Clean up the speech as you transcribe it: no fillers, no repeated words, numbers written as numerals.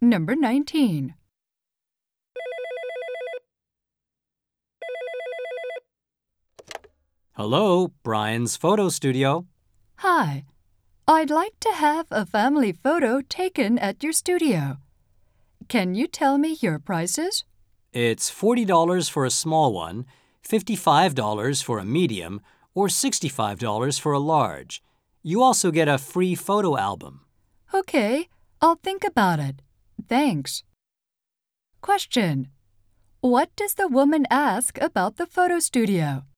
Number 19. Hello, Brian's photo studio. Hi. I'd like to have a family photo taken at your studio. Can you tell me your prices? It's $40 for a small one, $55 for a medium, or $65 for a large. You also get a free photo album. Okay, I'll think about it. Thanks. Question. What does the woman ask about the photo studio?